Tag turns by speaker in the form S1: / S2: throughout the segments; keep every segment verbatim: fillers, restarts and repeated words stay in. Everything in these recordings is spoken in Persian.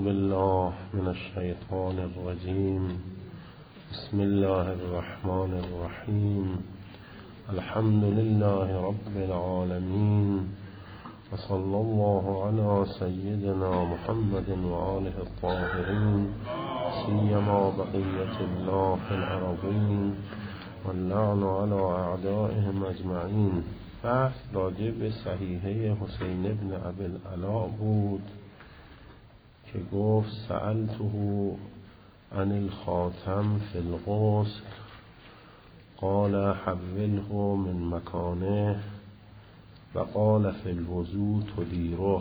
S1: بالله من الشیطان الرجیم. بسم الله الرحمن الرحیم. الحمد لله رب العالمین و صلی الله علی سیدنا محمد و آله الطاهرین سیما بقیة الله فی الارضین واللعن علی اعدائهم اجمعین. بحث راجع به صحیحه حسین بن ابی العلا بود که گفت سألته عن الخاتم فی الغسل قال حوله من مکانه و قال فی الوضوء تدیره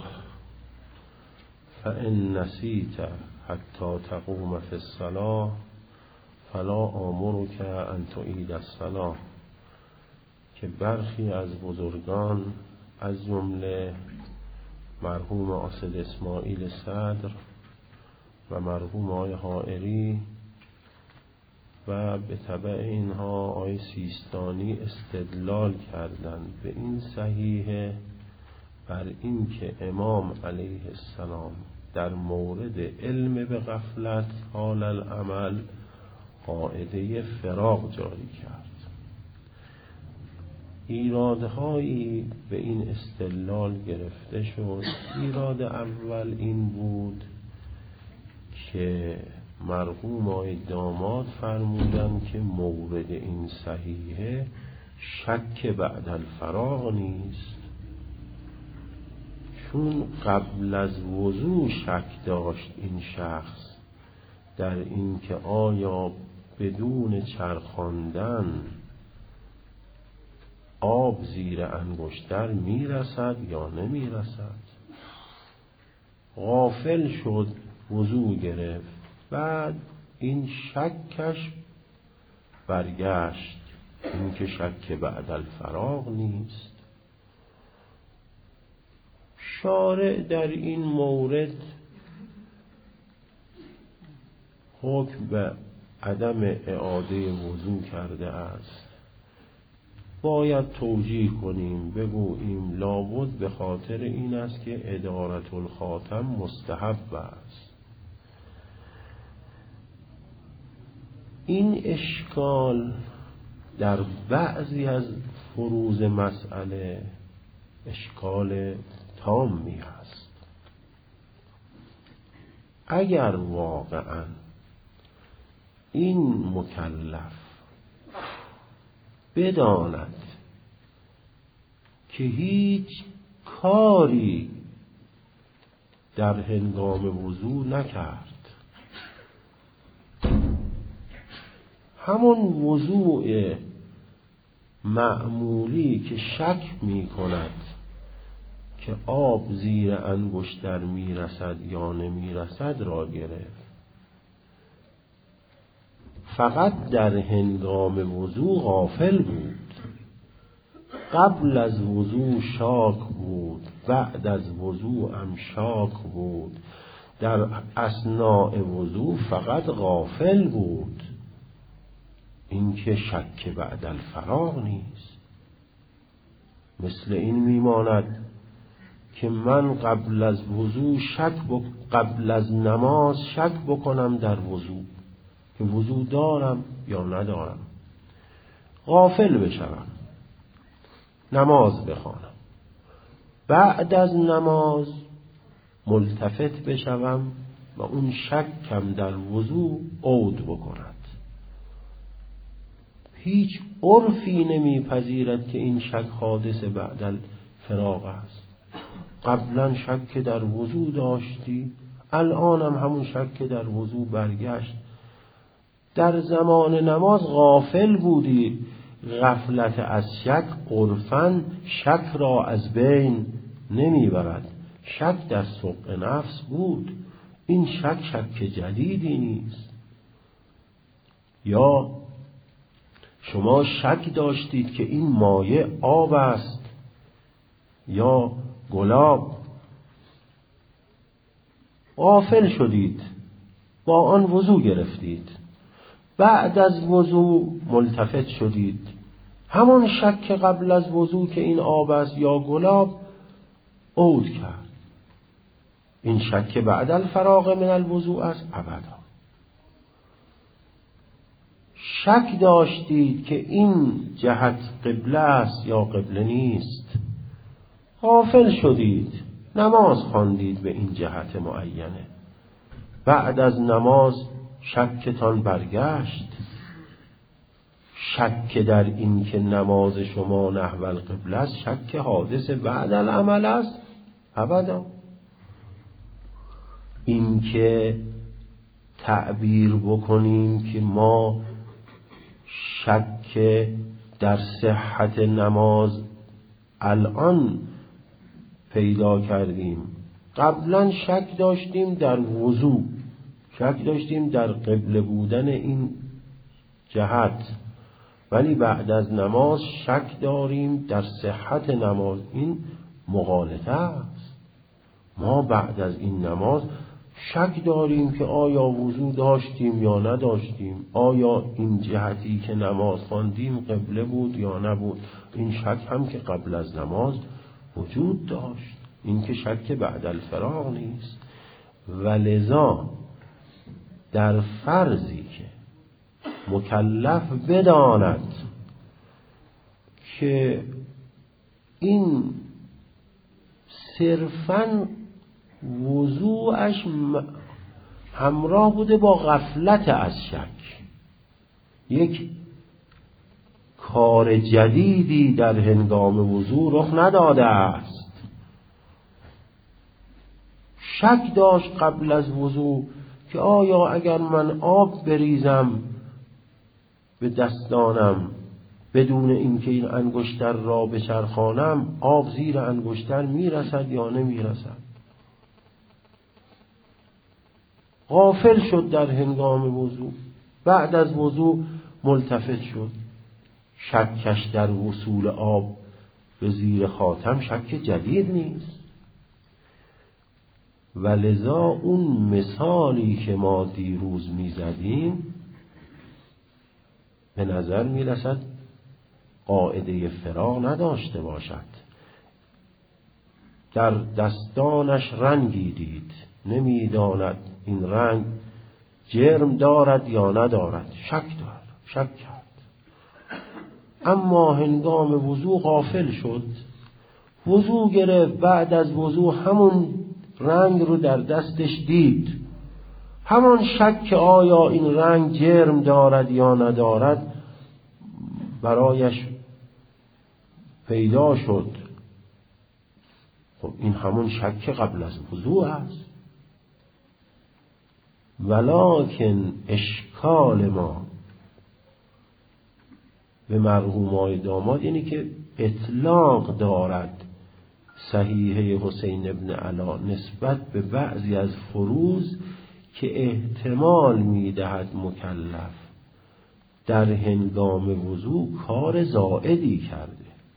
S1: فإن نسیت حتی تقوم فی الصلاة فلا آمرک ان تعید الصلاة. که برخی از بزرگان از جمله مرحوم اسد اسماعیل صدر و مرحوم آقای حائری و به تبع اینها آقای سیستانی استدلال کردند به این صحیحه بر این که امام علیه السلام در مورد علم به غفلت حال العمل قاعده فراغ جاری کرد. ایرادهایی به این استدلال گرفته شد. ایراد اول این بود که مرحوم آقای داماد فرمودند که مورد این صحیحه شک بعد الفراغ نیست، چون قبل از وضو شک داشت این شخص در این که آیا بدون چرخاندن آب زیر انگشتر میرسد یا نمیرسد. غافل شد، وضو گرفت، بعد این شکش برگشت، این که شک بعد الفراغ نیست. شارع در این مورد حکم به عدم اعاده وضو کرده است. باید توجیه کنیم، بگوییم لابد به خاطر این است که ادارت الخاتم مستحب است. این اشکال در بعضی از فروض مسئله اشکال تامی است. اگر واقعا این مکلف بداند که هیچ کاری در هنگام وضو نکرد، همون وضوء معمولی که شک می کند که آب زیر انگشتر می رسد یا نمی رسد را گرفت، فقط در هنگام وضو غافل بود. قبل از وضو شاک بود، بعد از وضو هم شاک بود، در اثناء وضو فقط غافل بود. این که شک بعد الفراغ نیست. مثل این میماند که من قبل از وضو شک بک... قبل از نماز شک بکنم در وضو که وضو دارم یا ندارم، غافل بشوم، نماز بخوانم، بعد از نماز ملتفت بشوم و اون شکم در وضو عود بکند. هیچ عرفی نمیپذیرد که این شک حادث بعد الفراغ است. قبلا شک در وضو داشتی، الانم همون شک در وضو برگشت. در زمان نماز غافل بودی. غفلت از شک عرفاً شک را از بین نمیبرد. شک در سوق نفس بود. این شک شک جدیدی نیست. یا شما شک داشتید که این مایع آب است یا گلاب، غافل شدید، با آن وضو گرفتید، بعد از وضو ملتفت شدید، همون شک قبل از وضو که این آب است یا گلاب عود کرد. این شک بعد الفراغ من الوضوء است ابدا. شک داشتید که این جهت قبله است یا قبله نیست، غافل شدید، نماز خواندید به این جهت معینه، بعد از نماز شکتان برگشت، شک در این که نماز شما نحو القبله است شک حادث بعد العمل است ابدا. این که تعبیر بکنیم که ما شک در صحت نماز الان پیدا کردیم، قبلا شک داشتیم در وضو، شک داشتیم در قبله بودن این جهت، ولی بعد از نماز شک داریم در صحت نماز، این مغالطه است. ما بعد از این نماز شک داریم که آیا وضو داشتیم یا نداشتیم، آیا این جهتی که نماز خواندیم قبله بود یا نبود. این شک هم که قبل از نماز وجود داشت، این که شک بعد الفراغ نیست. ولذا در فرضی که مکلف بداند که این صرفاً وضوعش همراه بوده با غفلت از شک، یک کار جدیدی در هنگام وضو رخ نداده است، شک داشت قبل از وضو که آیا اگر من آب بریزم به دستانم بدون اینکه این انگشتر را بچرخانم آب زیر انگشتر میرسد یا نمیرسد. غافل شد در هنگام وضو، بعد از وضو ملتفت شد، شکش در وصول آب به زیر خاتم شک جدید نیست. ولذا اون مثالی که ما دیروز میزدیم به نظر میرسد قاعده فراغ نداشته باشد. در دستانش رنگی دید، نمیداند این رنگ جرم دارد یا ندارد، شک دارد، شک کرد. اما هنگام وضو غافل شد، وضو گرفت، بعد از وضو همون رنگ رو در دستش دید، همان شک که آیا این رنگ جرم دارد یا ندارد برایش پیدا شد. خب این همون شک قبل از وضو است. ولکن اشکال ما به مرحومای داماد یعنی که اطلاق دارد صحیحه حسین ابن علا نسبت به بعضی از فروض که احتمال میدهد مکلف در هنگام وضو کار زائدی کرده.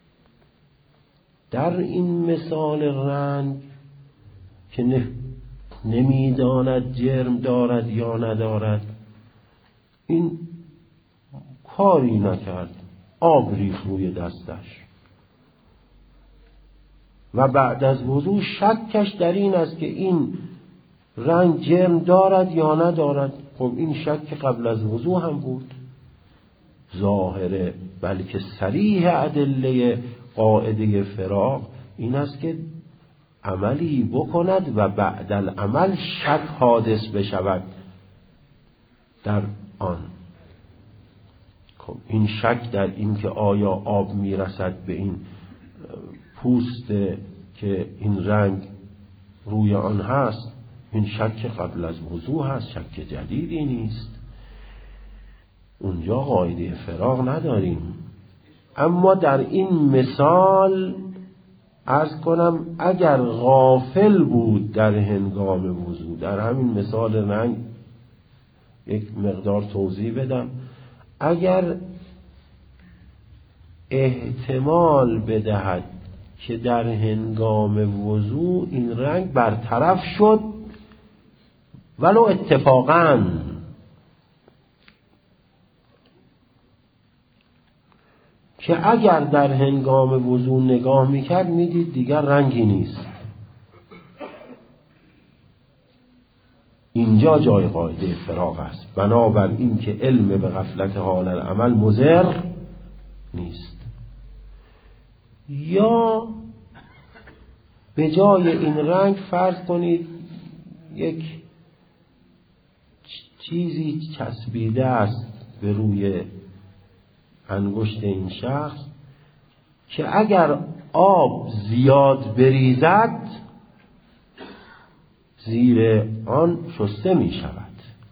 S1: در این مثال رنگ که نه نمیداند جرم دارد یا ندارد، این کاری نکرد، آب ریخت روی دستش و بعد از وضو شکش در این است که این رنگ جرم دارد یا ندارد. خب این شک قبل از وضو هم بود، ظاهره بلکه صریح ادله قاعده فراغ این است که عملی بکند و بعد العمل شک حادث بشود در آن. خب این شک در این که آیا آب میرسد به این پوست که این رنگ روی آن هست، این شک قبل از وضو هست، شک جدیدی نیست. اونجا قاعده فراغ نداریم. اما در این مثال عرض کنم اگر غافل بود در هنگام وضو، در همین مثال رنگ یک مقدار توضیح بدم، اگر احتمال بدهد که در هنگام وضو این رنگ برطرف شد ولو اتفاقاً، که اگر در هنگام وضو نگاه میکرد میدید دیگر رنگی نیست، اینجا جای قاعده فراغ است. بنابر این که علم به غفلت حال العمل مضر نیست. یا به جای این رنگ فرض کنید یک چیزی چسبیده است به روی انگشت این شخص که اگر آب زیاد بریزد زیر آن شسته می شود.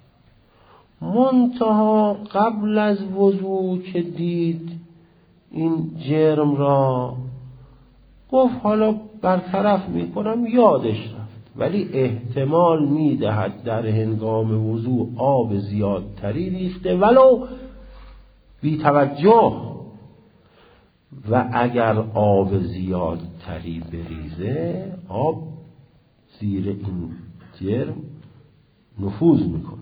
S1: منتها قبل از وضو که دید این جرم را گفت حالا برطرف می کنم، یادش رفت، ولی احتمال می دهد در هنگام وضو آب زیادتری ریخته ولو بی توجه، و اگر آب زیادتری بریزه آب زیر این جرم نفوذ میکنه.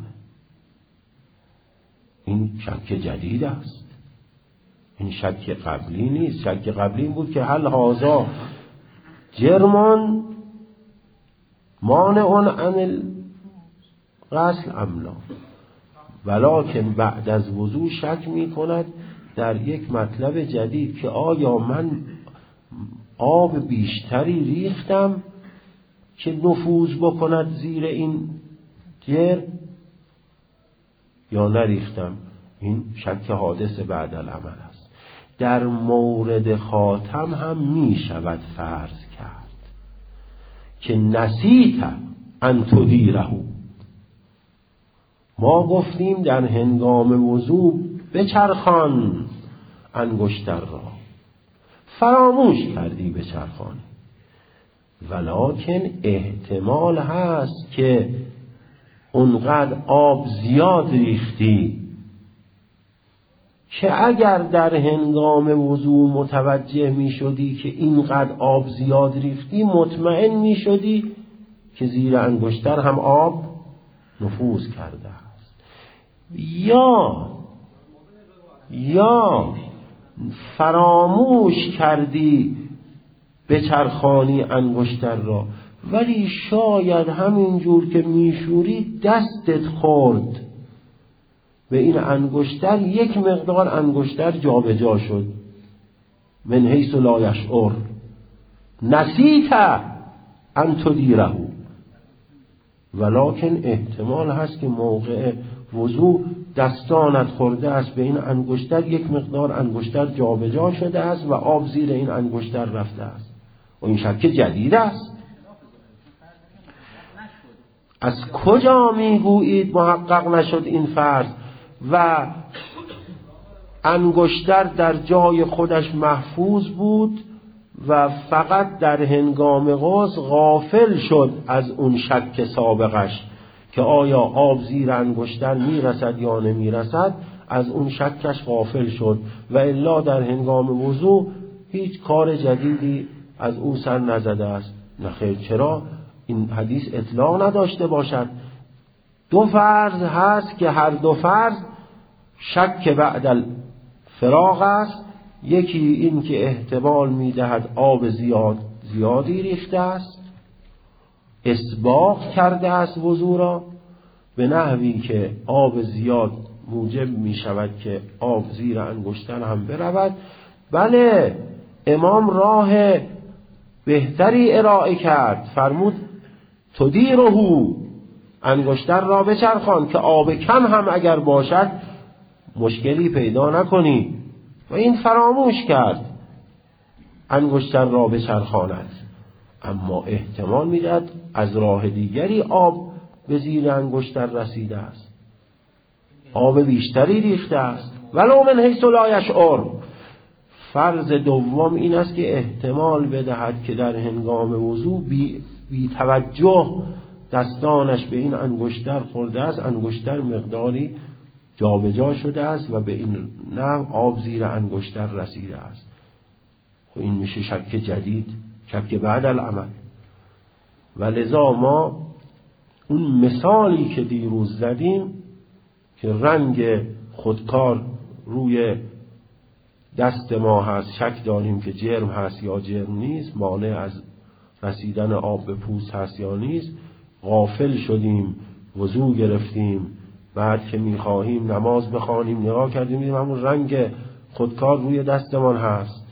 S1: این شک جدید است، این شک قبلی نیست. شک قبلی این بود که هل هذا جرمان مانع عن الغسل ام لا، ولکن بعد از وضو شک میکند در یک مطلب جدید که آیا من آب بیشتری ریختم که نفوذ بکند زیر این جرم یا نریختم. این شک حادث بعد العمل است. در مورد خاتم هم می شود فرض کرد که نسیت ان تدیره. ما گفتیم در هنگام وضو بچرخان انگشتر را، فراموش کردی بچرخانی، ولکن احتمال هست که اونقدر آب زیاد ریختی که اگر در هنگام وضو متوجه می شدی که اینقدر آب زیاد ریختی مطمئن می شدی که زیر انگشتر هم آب نفوذ کرده است. یا یا فراموش کردی بچرخانی انگشتر را، ولی شاید همینجور که میشوری دستت خورد به این انگشتر، یک مقدار انگشتر جا به جا شد، من حیث لا یشعر، نسیت ان تدیره، ولکن احتمال هست که موقع وضو دستانت خورده است به این انگشتر، یک مقدار انگشتر جا به جا شده است و آب زیر این انگشتر رفته است و این شک جدید است. از کجا میگویید محقق نشد این فرض و انگشتر در جای خودش محفوظ بود و فقط در هنگام غسل غافل شد از اون شک سابقش که آیا آب زیر انگشتر میرسد یا نمیرسد، از اون شکش غافل شد و الا در هنگام وضو هیچ کار جدیدی از او سر نزده است. نخیر، چرا این حدیث اطلاق نداشته باشد؟ دو فرض هست که هر دو فرض شک بعد الفراغ است. یکی این که احتمال میدهد آب زیاد زیادی ریخته است، اسباغ کرده است وضو را به نحوی که آب زیاد موجب می شود که آب زیر انگشتر هم برود. بله، امام راه بهتری ارائه کرد، فرمود تدیره، انگشتر را بچرخان که آب کم هم اگر باشد مشکلی پیدا نکنی، و این فراموش کرد انگشتر را بچرخاند. اما احتمال میدهد از راه دیگری آب به زیر انگشتر رسیده است، آب بیشتری ریخته است، ولو من حیث لا یشعر. فرض دوم این است که احتمال بدهد که در هنگام وضو بی, بی توجه دستانش به این انگشتر خورده است، انگشتر مقداری جابجا شده است و به این نحو آب زیر انگشتر رسیده است. و این میشه شک جدید، شک بعد العمل. و لذا ما اون مثالی که دیروز زدیم که رنگ خودکار روی دست ما هست، شک داریم که جرم هست یا جرم نیست، مانع از رسیدن آب به پوست هست یا نیست، غافل شدیم وضو گرفتیم، بعد که میخواهیم نماز بخوانیم نگاه کردیم میدیم همون رنگ خودکار روی دستمان هست.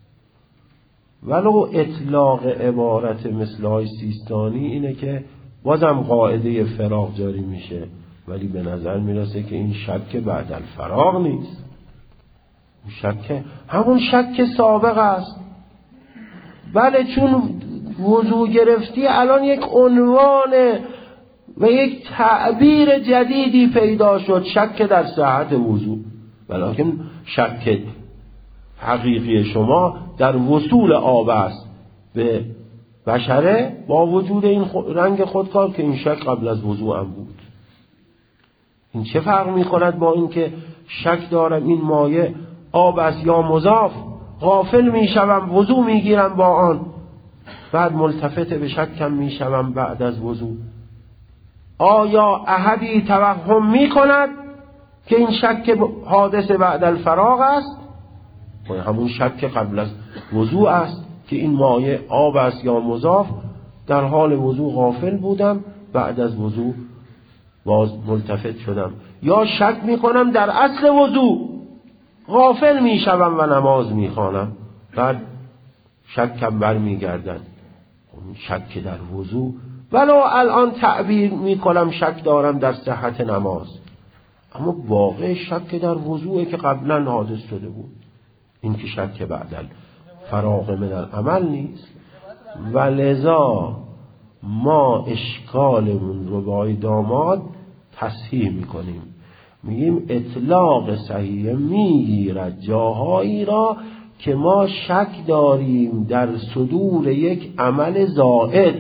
S1: ولو اطلاق عبارت مثل های سیستانی اینه که بازم قاعده فراغ جاری میشه، ولی به نظر میرسه که این شک بعد الفراغ نیست، شک همون شک سابق است. بله، چون وضو گرفتی الان یک عنوان و یک تعبیر جدیدی پیدا شد، شک در صحت وضو، ولیکن شک حقیقی شما در وصول آب است به بشره، با وجود این رنگ خودکار که این شک قبل از وضو هم بود. این چه فرق می‌کند با این که شک دارم این مایه آب است یا مضاف، غافل میشوم وضو میگیرم با آن، بعد ملتفت به شکم میشوم بعد از وضو. آیا احدی توهم میکند که این شک حادث بعد الفراغ است؟ همون شک قبل از وضو است که این مایه آب است یا مضاف، در حال وضو غافل بودم، بعد از وضو باز ملتفت شدم. یا شک میکنم در اصل وضو غافل میشوم و نماز میخوانم، بعد شکم بر میگردد، شک در وضو، ولو الان تعبیر میکنم شک دارم در صحت نماز، اما واقع شک در وضوئه که قبلا حادث شده بود. این که شک بعد فراغ من العمل نیست. و لذا ما اشکالمون رو با داماد تصحیح میکنیم، میگیم اطلاق صحیح میگیرد جاهایی را که ما شک داریم در صدور یک عمل زائد،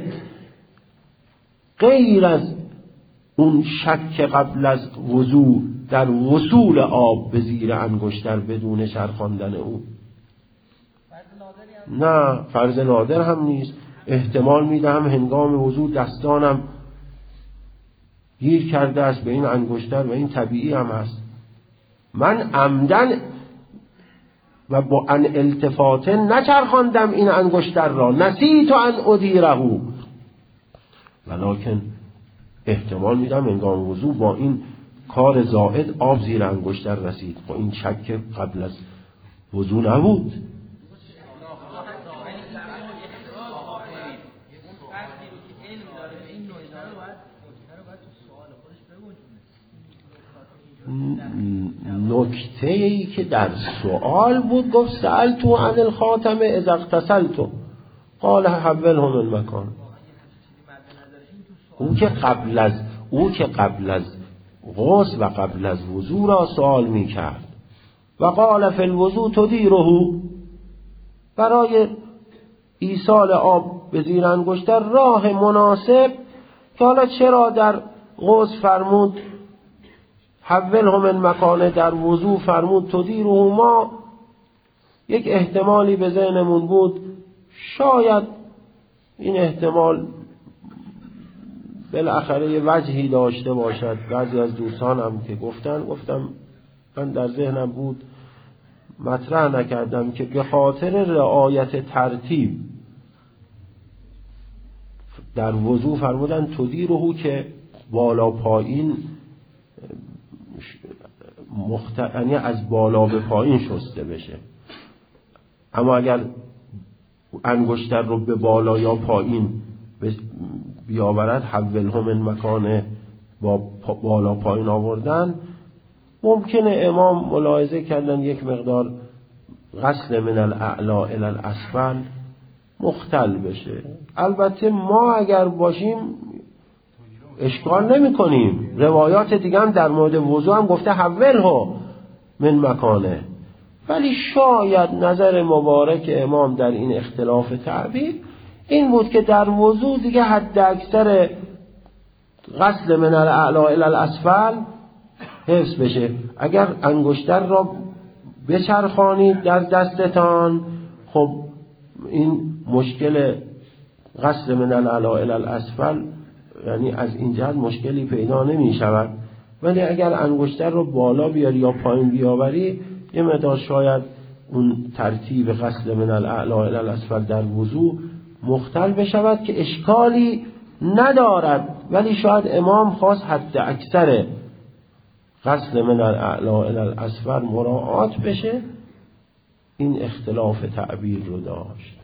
S1: غیر از اون شک قبل از وضو در وصول آب به زیر انگشتر بدون چرخاندن او. نه، فرض نادر هم نیست. احتمال میدهم هنگام وضو دستانم گیر کرده است به این انگشتر و این طبیعی هم هست. من عمدن و با ان التفات نچرخاندم این انگشتر را، نسیت ان ادیره، ولکن احتمال میدم هنگام وضو با این کار زائد آب زیر انگشتر رسید، با این شک قبل از وضو نبود. نکته ای که در سوال بود گفت سألتو عن الخاتم اذا اغتسلتو قال حوله من مکان. او که قبل از او که قبل از غسل و قبل از وضو را سوال می کرد و قال فی الوضو تدیره، برای ایصال آب به زیر انگشتر راه مناسب، که حالا چرا در غسل فرمود حوله من مکانه، در وضو فرمود تدیره، ما یک احتمالی به ذهنمون بود، شاید این احتمال بالاخره یه وجهی داشته باشد. بعضی از دوستانم که گفتن گفتم من در ذهنم بود، مطرح نکردم که به خاطر رعایت ترتیب در وضو فرمودن تدیره که بالا پایین مخت... یعنی از بالا به پایین شسته بشه، اما اگر انگشتر رو به بالا یا پایین بیاورد حوله من مکانه، با بالا پایین آوردن، ممکنه امام ملاحظه کردن یک مقدار غسل من الاعلا الی الاسفل مختل بشه. البته ما اگر باشیم اشکال نمی کنیم، روایات دیگه هم در مورد وضو هم گفته حوله من مکانه، ولی شاید نظر مبارک امام در این اختلاف تعبیر این بود که در وضو دیگه حد اکثر غسل من الاعلا الی الاسفل حفظ بشه. اگر انگشتر را بچرخانید در دستتان، خب این مشکل غسل من الاعلا الی الاسفل یعنی از این جهت مشکلی پیدا نمی شود، ولی اگر انگشتر رو بالا بیاری یا پایین بیاوری یه مقدار شاید اون ترتیب غسل من الاعلا الی الاسفل در وضو مختل بشود که اشکالی ندارد ولی شاید امام خواست حد اکثر غسل من الاعلی الی الاسفل مراعات بشه، این اختلاف تعبیر رو داشت.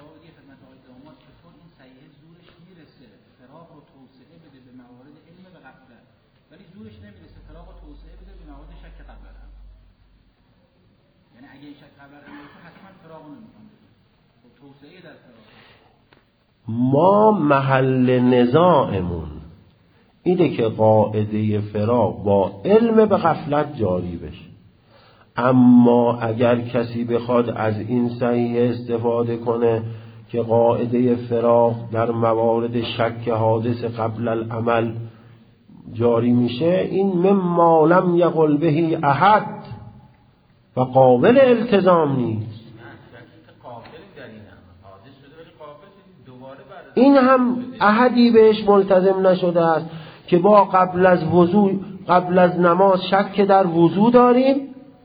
S1: ما محل نزاعمون اینه که قاعده فراق با علم به غفلت جاری بشه، اما اگر کسی بخواد از این صحیح استفاده کنه که قاعده فراق در موارد شک حادث قبل العمل جاری میشه، این مما لم یقل بهی احد و قابل التزام نیست. این هم احدی بهش ملتزم نشده است که با قبل از وضو قبل از نماز شک در وضو داریم،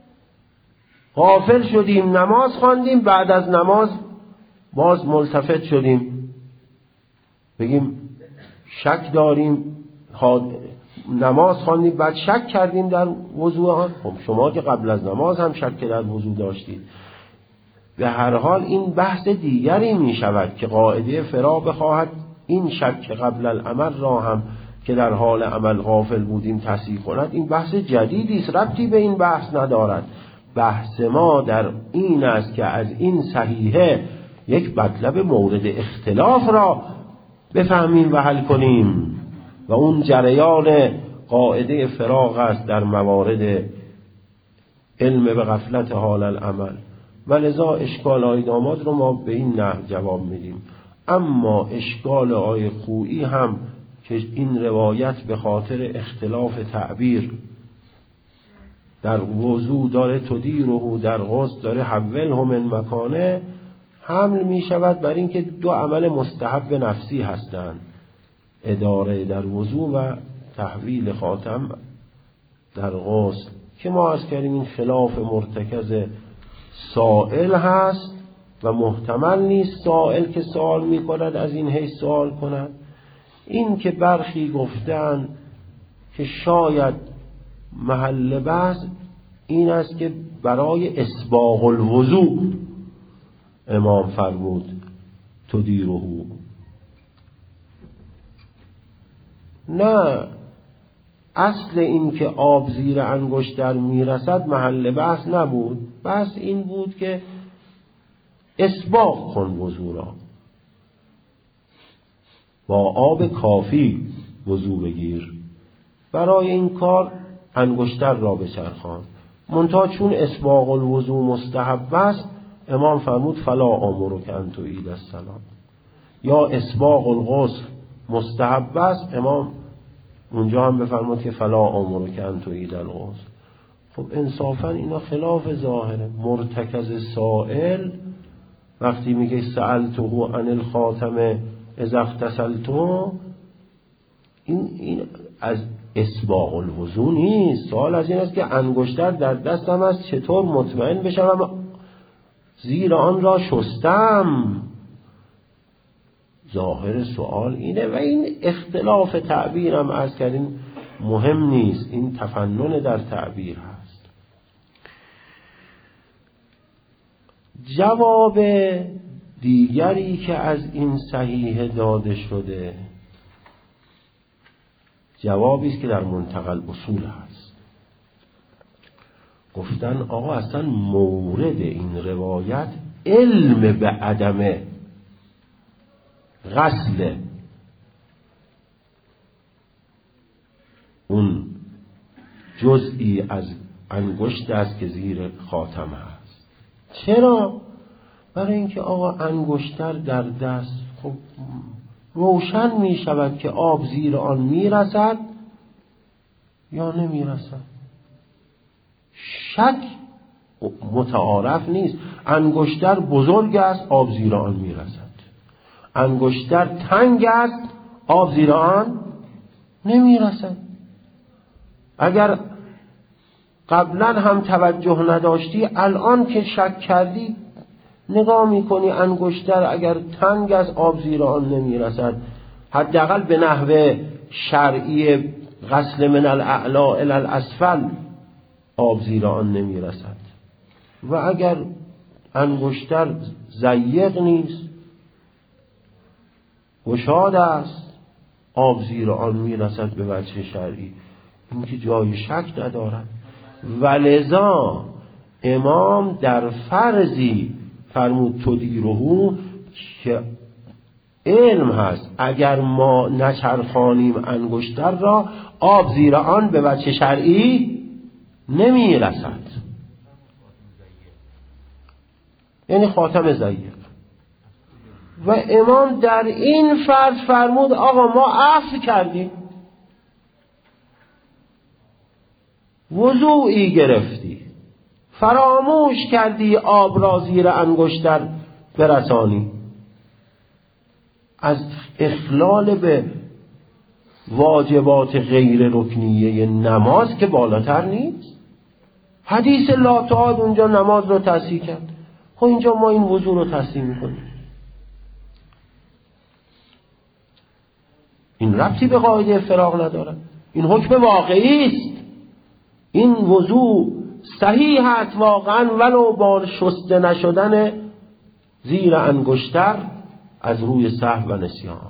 S1: غافل شدیم نماز خواندیم، بعد از نماز باز ملتفت شدیم بگیم شک داریم، نماز خواندیم بعد شک کردیم در وضو آن. خب شما که قبل از نماز هم شک در وضو داشتید. به هر حال این بحث دیگری می شود که قاعده فرا بخواهد این شک قبل العمل را هم که در حال عمل غافل بودیم تصحیح کند. این بحث جدیدی است، ربطی به این بحث ندارد. بحث ما در این است که از این صحیحه یک مطلب مورد اختلاف را بفهمیم و حل کنیم و اون جریان قاعده فراغ است در موارد علم به غفلت حال العمل. و لذا اشکال آی داماد رو ما به این نحو جواب میدیم. اما اشکال آی خویی هم که این روایت به خاطر اختلاف تعبیر در وضو داره تدیره، در غسل داره حوله من مکانه، حمل می شود بر این که دو عمل مستحب نفسی هستند، اداره در وضو و تحویل خاتم در غسل، که ما از کردیم این خلاف مرتکز سائل هست و محتمل نیست سائل که سوال می کند از این حیث سوال کند. این که برخی گفتن که شاید محل بحث این است که برای اسباغ الوضوء امام فرمود تدیره. نه، اصل این که آب زیر انگشتر میرسد محل بحث نبود. بحث این بود که اسباغ کن وضو را، با آب کافی وضو بگیر، برای این کار انگشتر را بچرخان. منتها چون اسباغ الوضو مستحب است امام فرمود فلا آمرک ان تعید الصلاة. یا اسباغ الغسل مستحب است، امام اونجا هم بفرمود که فلا آمرک ان تعید الغسل. خب انصافا اینا خلاف ظاهره. مرتکز سائل وقتی میگه سألته عن الخاتم اذا اغتسلت، این این از اسباغ الوضو نیست. سوال از این است که انگشتر در دستم است، چطور مطمئن بشم زیر آن را شستم؟ ظاهر سوال اینه و این اختلاف تعبیرم عرض کردیم مهم نیست، این تفنن در تعبیر هست. جواب دیگری که از این صحیح داده شده جوابی است که در منتقى الاصول هست. گفتن آقا اصلا مورد این روایت علم به عدم غسل اون جزئی از انگشت است که زیر خاتم هست. چرا؟ برای اینکه آقا انگشتر در دست خب روشن می شود که آب زیر آن می رسد یا نمی رسد. شک متعارف نیست. انگشتر بزرگ است، آب زیر آن می رسد. انگشتر تنگ است، آب زیر آن نمی رسد. اگر قبلا هم توجه نداشتی، الان که شک کردی نگاه میکنی انگشتر اگر تنگ از آب زیر آن نمی رسد، حداقل به نحوه شرعی غسل من الاعلا الی الاسفل آب زیر آن نمی رسد و اگر انگشتر ضیق نیست گشاد است آب زیر آن می رسد به وجه شرعی، این که جای شک ندارد. ولذا امام در فرضی فرمود تدیرهو که علم هست اگر ما نچرخانیم انگشتر را آب زیر آن به وجه شرعی نمی رسد، یعنی خاتم ضیق. و امام در این فرض فرمود آقا ما عفو کردیم، وضوعی گرفتی فراموش کردی آب را زیر انگشتر برسانی، از اخلال به واجبات غیر رکنیه نماز که بالاتر نیست. حدیث لا تعاد اونجا نماز رو تصحیح کرد، خب اینجا ما این وضوع رو تصحیح میکنیم. این ربطی به قاعده فراغ نداره، این حکم واقعی است. این وضوع صحیح است واقعا ولو با شسته نشدن زیر انگشتر از روی سهو و نسیان.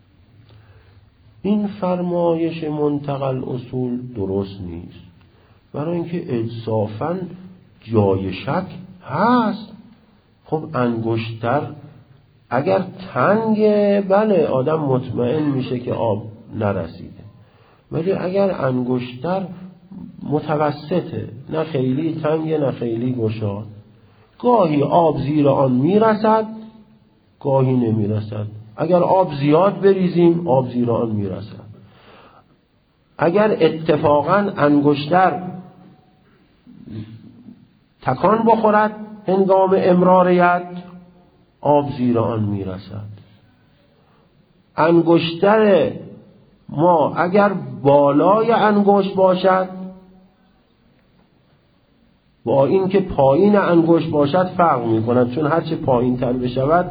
S1: این فرمایش منتقل اصول درست نیست، برای اینکه انصافاً جای شک هست. خب انگشتر اگر تنگه بله آدم مطمئن میشه که آب نرسیده، ولی اگر انگشتر متوسطه، نه خیلی تنگه نه خیلی گشاد، گاهی آب زیر آن میرسد گاهی نمیرسد. اگر آب زیاد بریزیم آب زیر آن میرسد. اگر اتفاقا انگشتر تکان بخورد هنگام امرار ید آب زیر آن میرسد. انگشتر ما اگر بالای انگشت باشد با این که پایین انگشت باشد فرق می کند، چون هرچه پایین تر بشود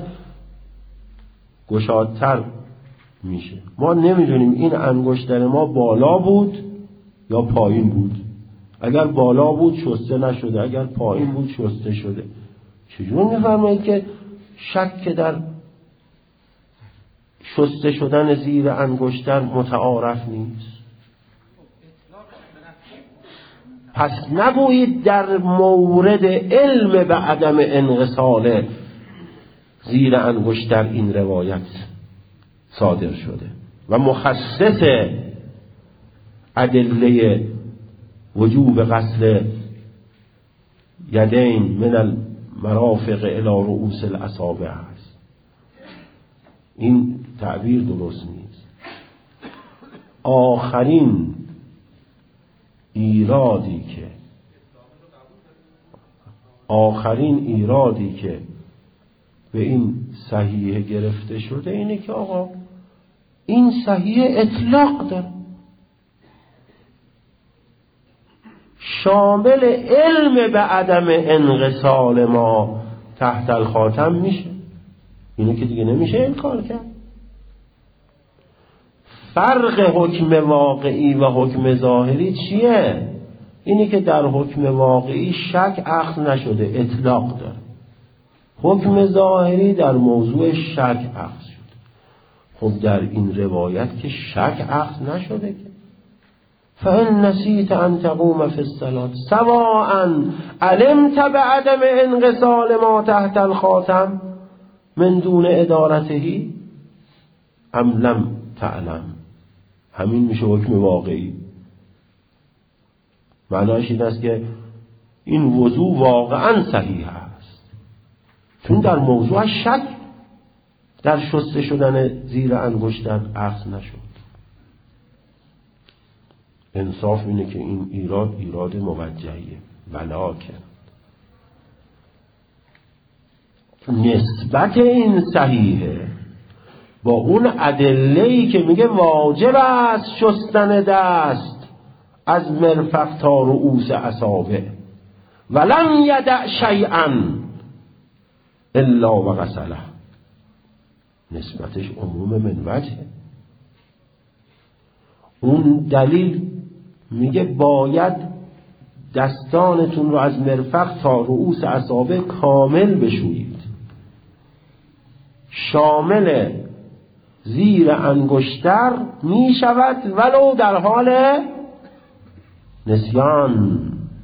S1: گشادتر میشه. ما نمیدونیم این انگشتر ما بالا بود یا پایین بود. اگر بالا بود شسته نشده، اگر پایین بود شسته شده. چجور میفرمایید که شک در شسته شدن زیر انگشتر متعارف نیست؟ پس نگویید در مورد علم به عدم انغسال زیر انگشتر این روایت صادر شده و مخصص ادله وجوب غسل یدین من المرافق الی رؤوس الاصابع است. این تعبیر درست نیست. آخرین ایرادی که آخرین ایرادی که به این صحیح گرفته شده اینه که آقا این صحیح اطلاق داره، شامل علم به عدم انغسال ما تحت الخاتم میشه. اینو که دیگه نمیشه انکار کرد. فرق حکم واقعی و حکم ظاهری چیه؟ اینی که در حکم واقعی شک اخذ نشده، اطلاق داره. حکم ظاهری در موضوع شک اخذ شده. خب در این روایت که شک اخذ نشده که فَإِن نَسِيتَ أَن تَقُومَ فِي الصَّلَاةِ سَوَاءً عَلِمْتَ بِعَدَمِ انغسال ما تحت الخاتم من دون ادارته ام لم تعلم. همین میشه حکم واقعی. معناش این است که این وضوع واقعا صحیح است، چون در موضوع شک در شسته شدن زیر انگشتر اخذ نشد. انصاف اینه که این ایراد ایراد موجهیه، ولکن نسبت این صحیحه با اون ادله‌ای که میگه واجب است شستن دست از مرفق تا رؤوس اصابع ولم یدع شیئا الا و غسله. نسبتش عموم من وجهه. اون دلیل میگه باید دستانتون رو از مرفق تا رؤوس اصابع کامل بشویید، شامل زیر انگشتر می شود ولو در حال نسیان.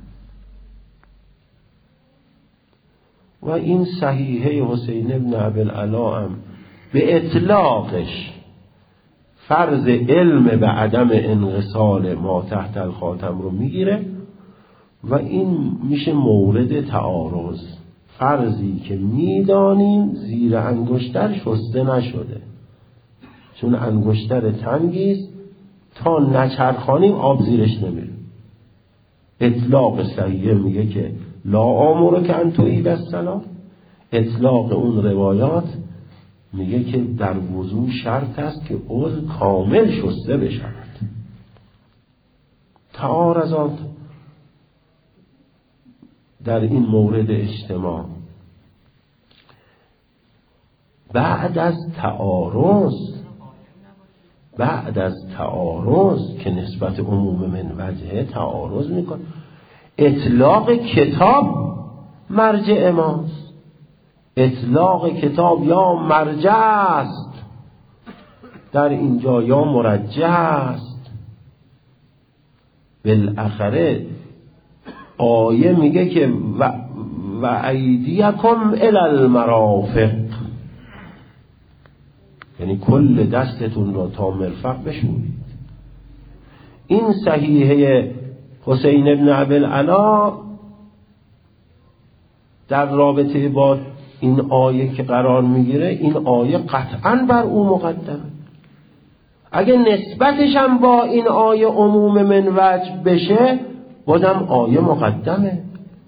S1: و این صحیحه حسین ابن ابوالعلا هم به اطلاقش فرض علم به عدم انغسال ما تحت الخاتم رو میگیره و این میشه مورد تعارض. فرضی که میدانیم زیر انگشتر شسته نشده، چون انگشتر تنگیست، تا نچرخانیم آب زیرش نمیره. اطلاق صحیح میگه که لا آمرو که ان تعید الصلاة، اطلاق اون روایات میگه که در وضو شرط است که عضو کامل شسته بشود. تعارضات در این مورد اجتماع. بعد از تعارض بعد از تعارض که نسبت عموم من وجهه تعارض میکنه، اطلاق کتاب مرجع ماست. اطلاق کتاب یا مرجع است در اینجا یا مرجع است. بالاخره آیه میگه که و, و ایدیکم الی المرافق، یعنی کل دستتون را تا مرفق بشورید. این صحیحه حسین ابن ابوالعلا در رابطه با این آیه که قرار میگیره، این آیه قطعاً بر او مقدمه. اگه نسبتش هم با این آیه عموم من وجه بشه، بازم آیه مقدمه.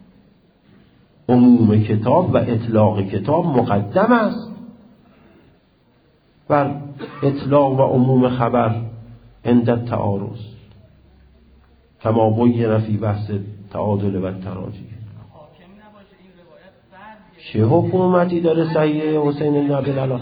S1: عموم کتاب و اطلاق کتاب مقدم است بر اطلاق و عموم خبر عند التعارض، کما بین فی بحث تعادل و تراجی. چه حکومتی داره صحیح حسین بن ابوالعلا؟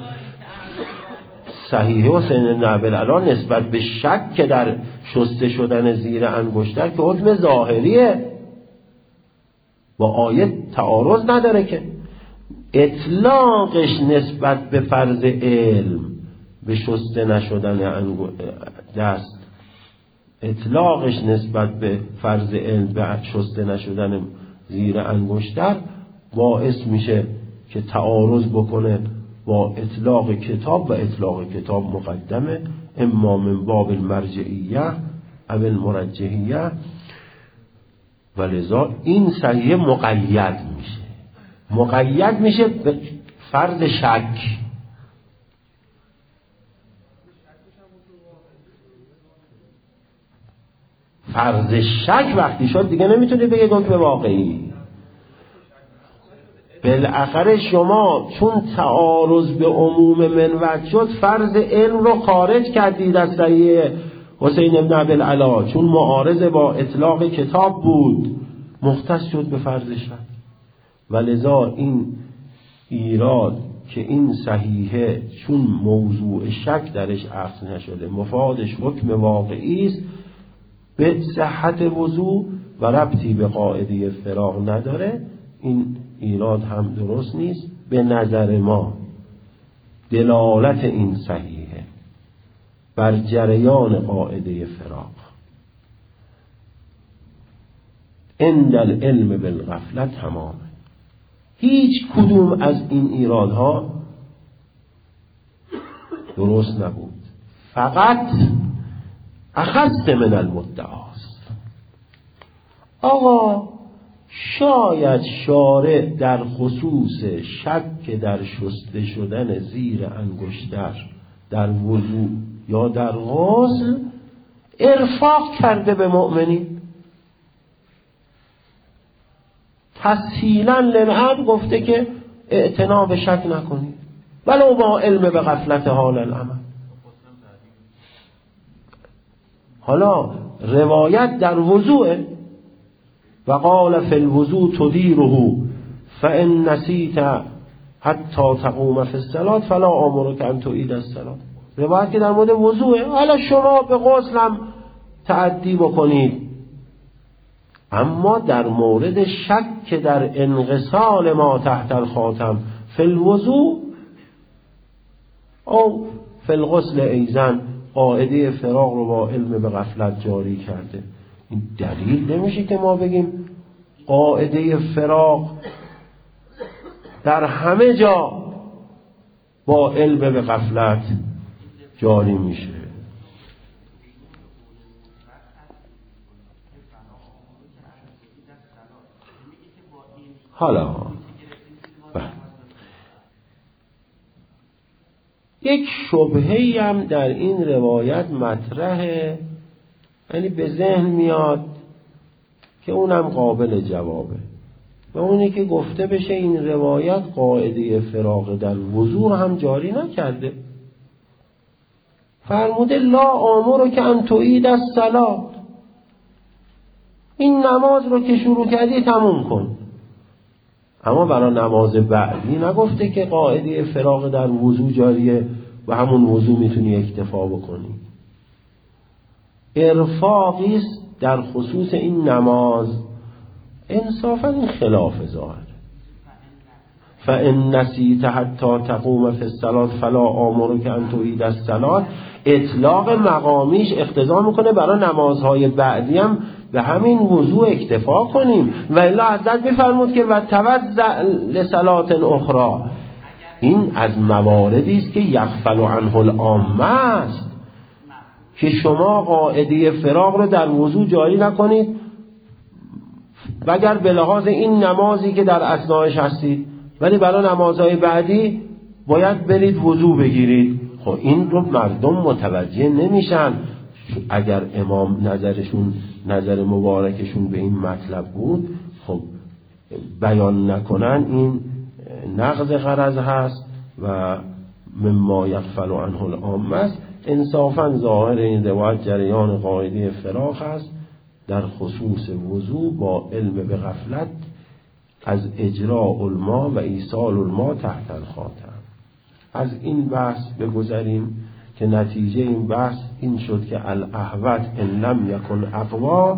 S1: صحیح حسین بن ابوالعلا نسبت به شک که در شسته شدن زیر انگشتر که حکم ظاهریه، با آیه تعارض نداره که. اطلاقش نسبت به فرض علم به شسته نشدن دست، اطلاقش نسبت به فرض علم به شسته نشدن زیر انگشتر باعث میشه که تعارض بکنه با اطلاق کتاب، و اطلاق کتاب مقدمه اما من باب المرجعیه او المرجحیه، و لذا این صحیح مقید میشه مقید میشه به فرض شک. فرض شک وقتی شد دیگه نمیتونی بگه حکم واقعی. بالاخره شما چون تعارض به عموم من وجه شد، فرض علم رو خارج کردید از صحیح حسین ابن ابوالعلا، چون معارض با اطلاق کتاب بود، مختص شد به فرض شک. ولذا این ایراد که این صحیحه چون موضوع شک درش اخذ نشده، مفادش حکم واقعی است، به صحت وضو و ربطی به قاعده فراغ نداره، این ایراد هم درست نیست. به نظر ما دلالت این صحیحه بر جریان قاعده فراغ عند العلم بالغفلت تمامه. هیچ کدوم از این ایرادها درست نبود، فقط اخذت من المدعاست. آقا شاید شارع در خصوص شک در شسته شدن زیر انگشتر در وضو یا در غسل ارفاق کرده به مؤمنین، تسهیلا للامر گفته که اعتنا به شک نکنید ولو با علم به غفلت حال العمل. حالا روایت در وضوء و قال فی الوضوء تدیره فان نسیت حتی تقوم فی الصلاة فلا آمرک ان تعید الصلاة. روایت که در مورد وضوءه. حالا شما به غسل هم تعدی بکنید. اما در مورد شک در انغسال ما تحت الخاتم فی الوضوء او فی الغسل ایضا قاعده فراغ رو با علم به غفلت جاری کرده. این دلیل نمیشه که ما بگیم قاعده فراغ در همه جا با علم به غفلت جاری میشه. حالا یک شبهه‌ای هم در این روایت مطرحه، یعنی به ذهن میاد که اونم قابل جوابه، و اونی که گفته بشه این روایت قاعده فراغ در وضوع هم جاری نکرده. فرموده لا آمرو که ان تعید الصلاة، این نماز رو که شروع کردی تموم کن. اما برای نماز بعدی نگفته که قاعده فراغ در وضوع جاریه و همون وضوع میتونی اکتفا بکنی. ارفاقی است در خصوص این نماز. انصافا این خلاف ظاهر. فإن نسیت حتی تقوم فی الصلاة فلا آمرک ان تعید الصلاة، اطلاق مقامیش اقتضا میکنه برای نمازهای بعدی هم به همین وضوع اکتفا کنیم. و الا حضرت میفرمود که و توضأ لصلاة اخرى، این از مواردی است که یغفل عنه العامه است، که شما قاعده فراغ رو در وضوع جاری نکنید مگر به لحاظ این نمازی که در اثناءش هستید، ولی برای نمازهای بعدی باید برید وضوع بگیرید. خب این رو مردم متوجه نمیشن. اگر امام نظرشون نظر مبارکشون به این مطلب بود، خب بیان نکنن این نقض غرض هست و مما یغفل عنه العامه است. انصافا ظاهر این روایت جریان قاعده فراغ است در خصوص وضوع با علم به غفلت از اجراء الماء و ایصال الماء تحت الخاتم. از این بحث بگذریم که نتیجه این بحث این شد که الاحوط ان لم یکن اقوا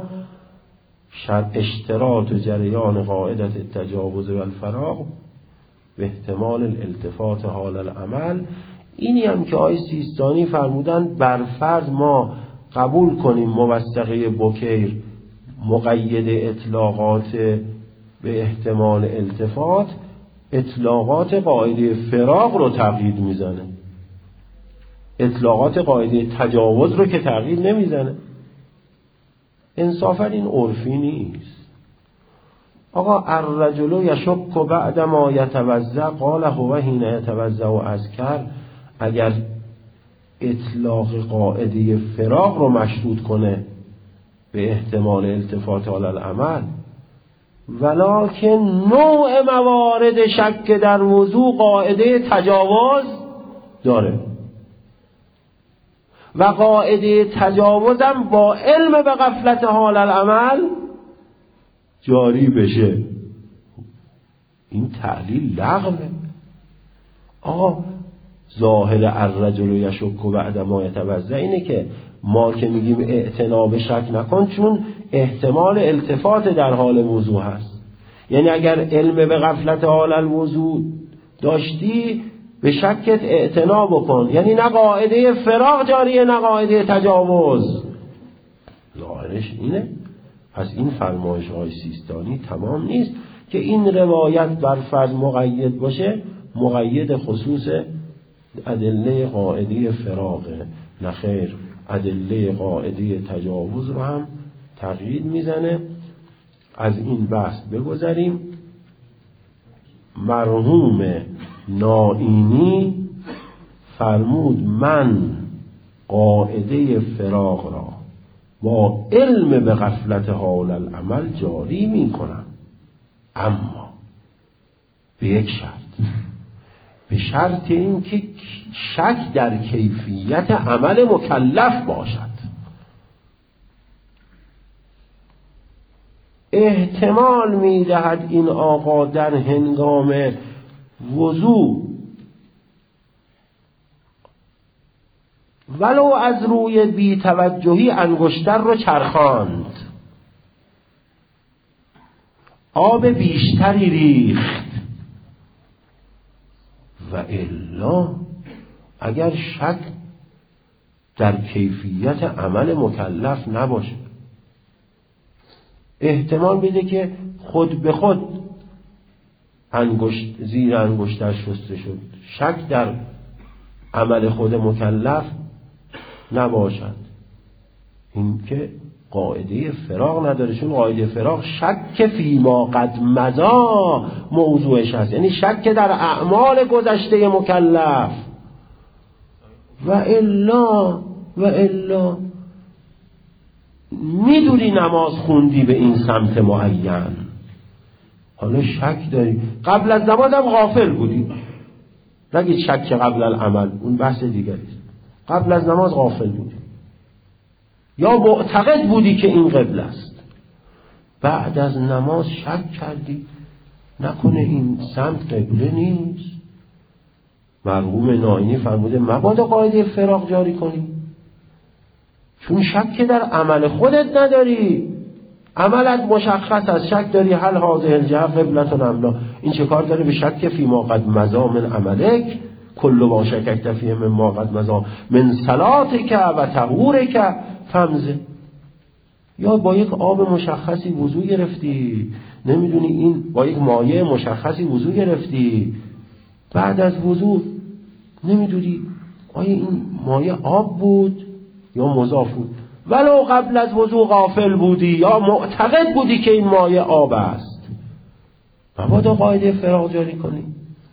S1: اشتراط جریان قاعده التجاوز و الفراغ به احتمال الالتفات حال العمل. اینی هم که آقای سیستانی فرمودن بر فرض ما قبول کنیم موثقه بکیر مقید اطلاقات به احتمال التفات، اطلاقات قاعده فراغ رو تغییر میزنه، اطلاقات قاعده تجاوز رو که تغییر نمیزنه. انصافا این عرفی نیست. آقا الرجل یشک بعد ما یتوضا قال هو حین یتوضا و اذکر، اگر اطلاق قاعده فراغ رو مشروط کنه به احتمال التفات علی العمل، ولکن نوع موارد شک در وضوع قاعده تجاوز داره و قاعده تجاوزم با علم به غفلت حال العمل جاری بشه. این تعلیل لغوه. آقا ظاهر الرجل یشک بعد ما یتوضا اینه که ما که میگیم اعتنا به شک نکن، چون احتمال التفات در حال وضوع هست. یعنی اگر علم به غفلت حال الوضوع داشتی به شکت اعتنا بکن، یعنی نه قاعده فراغ جاریه نه قاعده تجاوز. ظاهرش اینه. پس این فرمایش های سیستانی تمام نیست که این روایت بر فرض مقید باشه مقید خصوص ادله قاعده فراغه. نخیر، ادله قاعده تجاوز رو هم تغییر میزنه. از این بحث بگذریم. مرحوم نائینی فرمود من قاعده فراغ را با علم به غفلت حال العمل جاری می کنم، اما به یک شرط، به شرط این که شک در کیفیت عمل مکلف باشد. احتمال می دهد این آقا در هنگام وضوع ولو از روی بی توجهی انگشتر رو چرخاند، آب بیشتری ریخت، و الا اگر شک در کیفیت عمل مکلف نباشه، احتمال بده که خود به خود انگشت زیر انگشتر شسته شد، شک در عمل خود مکلف نباشد، این که قاعده فراغ نداره، چون قاعده فراغ شک فیما قد مضی موضوعش هست، یعنی شک در اعمال گذشته مکلف. و الا و الا میدونی نماز خوندی به این سمت معین، حالا شک داری، قبل از نماز هم غافل بودی، نگید شک قبل العمل، اون بحث دیگری است، قبل از نماز غافل بودی یا معتقد بودی که این قبله است، بعد از نماز شک کردی نکنه این سمت قبله نیست. مرحوم نائینی فرموده مبادا قاعده فراغ جاری کنی، چون شک در عمل خودت نداری، عملت مشخص است، شک داری هل هذه الجهه قبلة ام لا، این چه کار داره به شک فیما قد مضی من عملک، کل ما شککت فیه مما قد مضی من صلاتک و طهورک فمزه. یا با یک آب مشخصی وضو گرفتی، نمیدونی این با یک مایع مشخصی وضو گرفتی، بعد از وضو نمیدونی آیا این مایع آب بود یا مضاف بود، ولو قبل از وضو غافل بودی یا معتقد بودی که این مایع آب است، مبادا قاعده فراغ جاری کنی.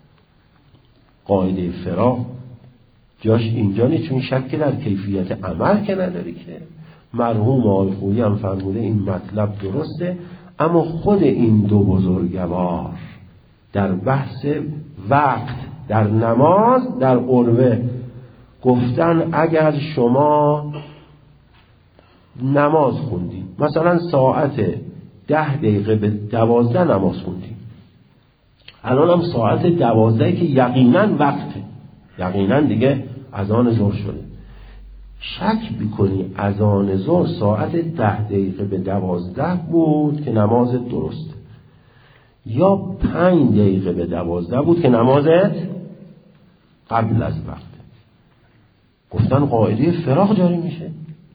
S1: قاعده فراغ جاش اینجا نیست، چون شک در کیفیت عمل که نداری که. مرحوم آقای خویی هم فرموده این مطلب درسته، اما خود این دو بزرگوار در بحث وقت در نماز در قربه گفتن اگر شما نماز خوندی، مثلا ساعت ده دقیقه به دوازده نماز خوندی، الان هم ساعت دوازده که یقینا وقته، یقینا دیگه اذان ظهر شده، شک میکنی اذان ظهر ساعت ده دقیقه به دوازده بود که نمازت درسته، یا پنج دقیقه به دوازده بود که نمازت قبل از وقت. گفتن قاعده فراغ جاری میشه،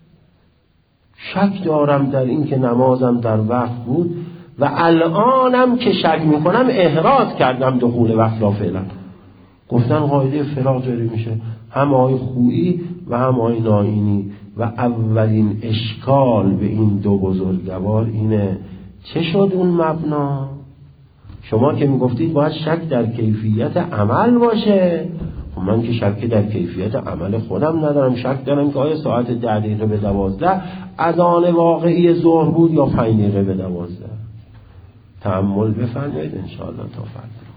S1: شک دارم در این که نمازم در وقت بود و الانم که شک میکنم احراز کردم دخول وقت را فعلا. گفتن قاعده فراغ جاری میشه. هم آقای خویی و هم آقای نائینی. و اولین اشکال به این دو بزرگوار اینه چه شد اون مبنا؟ شما که میگفتید باید شک در کیفیت عمل باشه، من که شک در کیفیت عمل خودم ندارم، شک دارم که آیا ساعت ده دقیقه به دوازده اذان واقعی ظهر بود یا پنج دقیقه به دوازده. تأمل بفرمایید انشاءالله تا فردا.